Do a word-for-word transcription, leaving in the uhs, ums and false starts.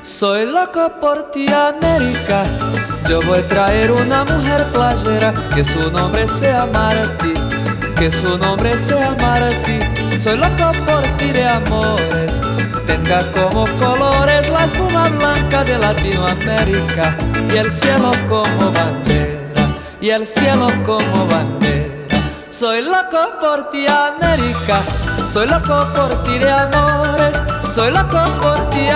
Soy loco por ti, América. Yo voy a traer una mujer playera, que su nombre sea Martí, que su nombre sea Martí. Soy loco por ti de amores, tenga como colores la espuma blanca de Latinoamérica y el cielo como bandera, y el cielo como bandera. Soy loco por ti, América. Soy loco por ti de amores, soy loco por ti.